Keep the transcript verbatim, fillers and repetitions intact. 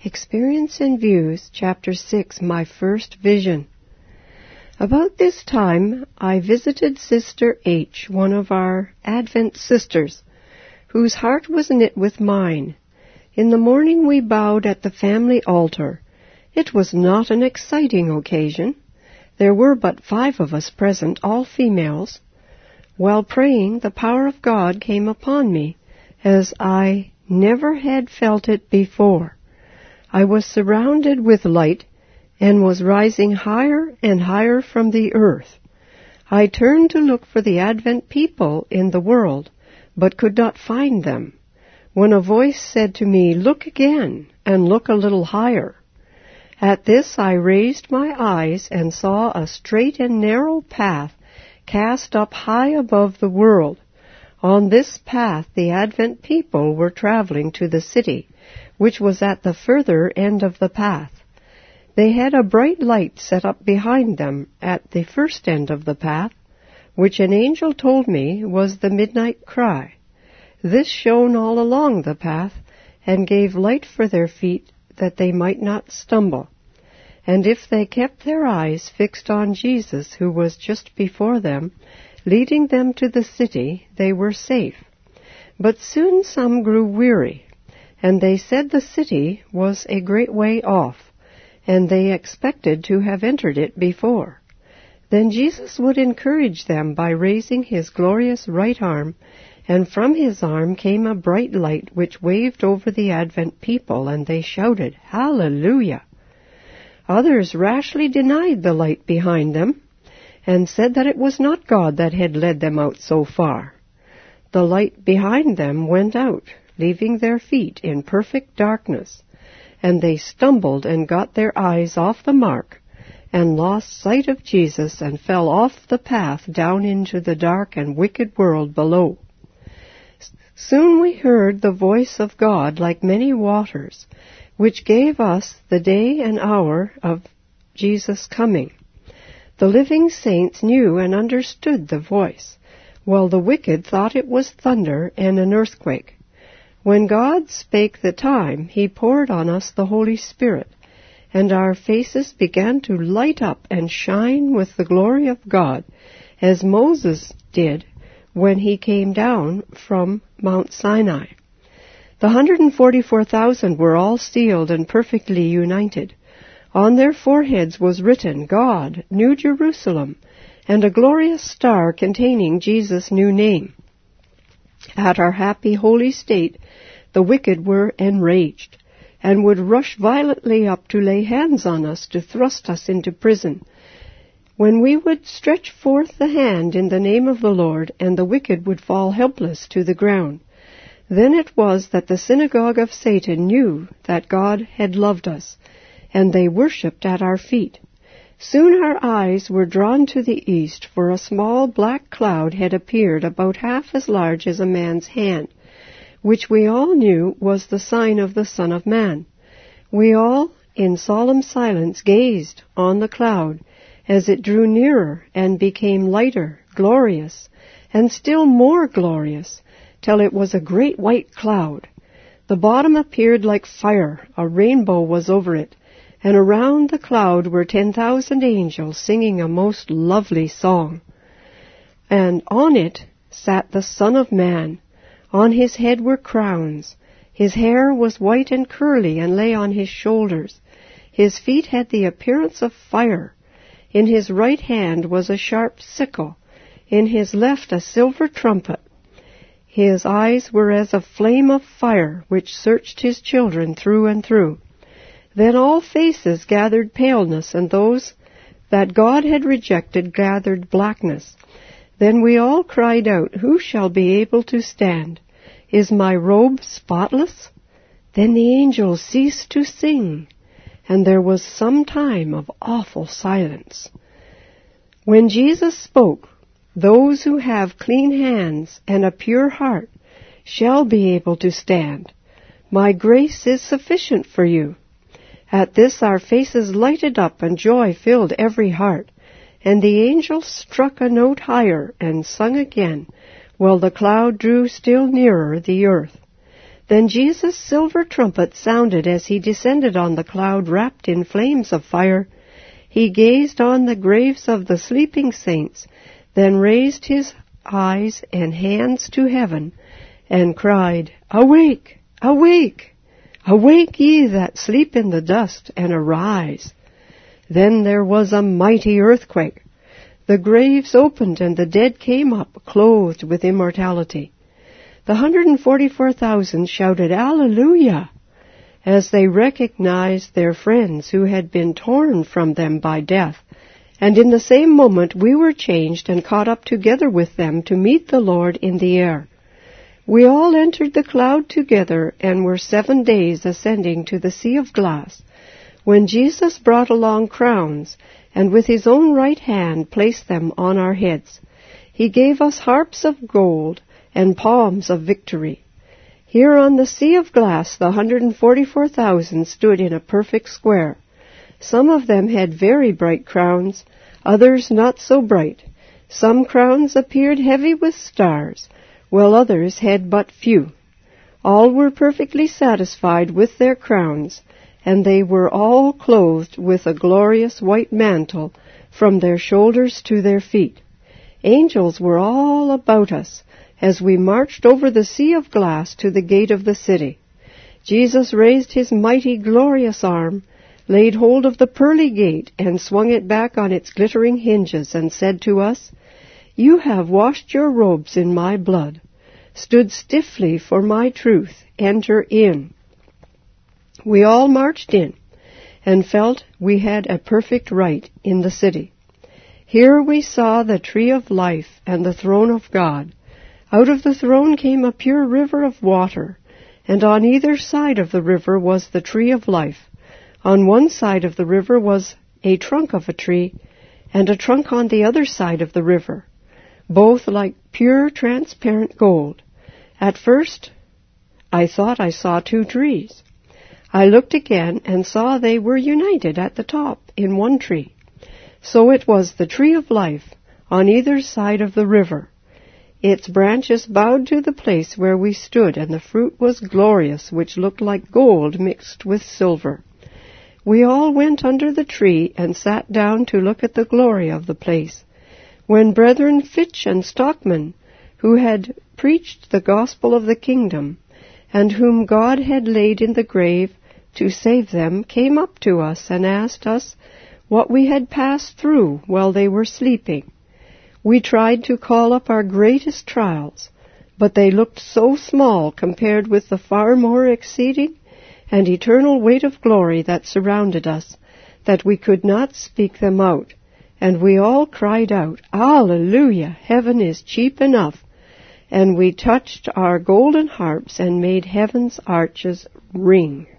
Experience and Views, Chapter six, My First Vision. About this time, I visited Sister H., one of our Advent sisters, whose heart was knit with mine. In the morning we bowed at the family altar. It was not an exciting occasion. There were but five of us present, all females. While praying, the power of God came upon me, as I never had felt it before. I was surrounded with light, and was rising higher and higher from the earth. I turned to look for the Advent people in the world, but could not find them, when a voice said to me, "Look again, and look a little higher." At this I raised my eyes and saw a straight and narrow path cast up high above the world. On this path the Advent people were traveling to the city, which was at the further end of the path. They had a bright light set up behind them at the first end of the path, which an angel told me was the midnight cry. This shone all along the path, and gave light for their feet, that they might not stumble. And if they kept their eyes fixed on Jesus, who was just before them, leading them to the city, they were safe. But soon some grew weary, and they said the city was a great way off, and they expected to have entered it before. Then Jesus would encourage them by raising his glorious right arm, and from his arm came a bright light which waved over the Advent people, and they shouted, "Hallelujah!" Others rashly denied the light behind them, and said that it was not God that had led them out so far. The light behind them went out, leaving their feet in perfect darkness, and they stumbled and got their eyes off the mark, and lost sight of Jesus, and fell off the path down into the dark and wicked world below. Soon we heard the voice of God like many waters, which gave us the day and hour of Jesus' coming. The living saints knew and understood the voice, while the wicked thought it was thunder and an earthquake. When God spake the time, he poured on us the Holy Spirit, and our faces began to light up and shine with the glory of God, as Moses did when he came down from Mount Sinai. The one hundred forty-four thousand were all sealed and perfectly united. On their foreheads was written, "God, New Jerusalem," and a glorious star containing Jesus' new name. At our happy holy state, the wicked were enraged, and would rush violently up to lay hands on us, to thrust us into prison. When we would stretch forth the hand in the name of the Lord, and the wicked would fall helpless to the ground. Then it was that the synagogue of Satan knew that God had loved us, and they worshipped at our feet. Soon our eyes were drawn to the east, for a small black cloud had appeared about half as large as a man's hand, which we all knew was the sign of the Son of Man. We all, in solemn silence, gazed on the cloud as it drew nearer and became lighter, glorious, and still more glorious, till it was a great white cloud. The bottom appeared like fire, a rainbow was over it, and around the cloud were ten thousand angels singing a most lovely song. And on it sat the Son of Man. On his head were crowns. His hair was white and curly, and lay on his shoulders. His feet had the appearance of fire. In his right hand was a sharp sickle, in his left a silver trumpet. His eyes were as a flame of fire, which searched his children through and through. Then all faces gathered paleness, and those that God had rejected gathered blackness. Then we all cried out, "Who shall be able to stand? Is my robe spotless?" Then the angels ceased to sing, and there was some time of awful silence. When Jesus spoke, "Those who have clean hands and a pure heart shall be able to stand. My grace is sufficient for you." At this our faces lighted up, and joy filled every heart. And the angel struck a note higher and sung again, while the cloud drew still nearer the earth. Then Jesus' silver trumpet sounded as he descended on the cloud wrapped in flames of fire. He gazed on the graves of the sleeping saints, then raised his eyes and hands to heaven, and cried, Awake! Awake! Awake ye that sleep in the dust, and arise. Then there was a mighty earthquake. The graves opened, and the dead came up, clothed with immortality. The one hundred forty-four thousand shouted, Alleluia! As they recognized their friends who had been torn from them by death. And in the same moment we were changed and caught up together with them to meet the Lord in the air. We all entered the cloud together and were seven days ascending to the sea of glass, when Jesus brought along crowns, and with his own right hand placed them on our heads. He gave us harps of gold and palms of victory. Here on the sea of glass the one hundred forty-four thousand stood in a perfect square. Some of them had very bright crowns, others not so bright. Some crowns appeared heavy with stars, while others had but few. All were perfectly satisfied with their crowns, and they were all clothed with a glorious white mantle from their shoulders to their feet. Angels were all about us as we marched over the sea of glass to the gate of the city. Jesus raised his mighty, glorious arm, laid hold of the pearly gate, and swung it back on its glittering hinges, and said to us, You have washed your robes in my blood, stood stiffly for my truth, enter in. We all marched in, and felt we had a perfect right in the city. Here we saw the tree of life and the throne of God. Out of the throne came a pure river of water, and on either side of the river was the tree of life. On one side of the river was a trunk of a tree, and a trunk on the other side of the river, both like pure transparent gold. At first I thought I saw two trees. I looked again and saw they were united at the top in one tree. So it was the tree of life on either side of the river. Its branches bowed to the place where we stood, and the fruit was glorious, which looked like gold mixed with silver. We all went under the tree and sat down to look at the glory of the place. When Brethren Fitch and Stockman, who had preached the gospel of the kingdom, and whom God had laid in the grave to save them, came up to us and asked us what we had passed through while they were sleeping. We tried to call up our greatest trials, but they looked so small compared with the far more exceeding and eternal weight of glory that surrounded us, that we could not speak them out. And we all cried out, Alleluia! Heaven is cheap enough. And we touched our golden harps and made heaven's arches ring.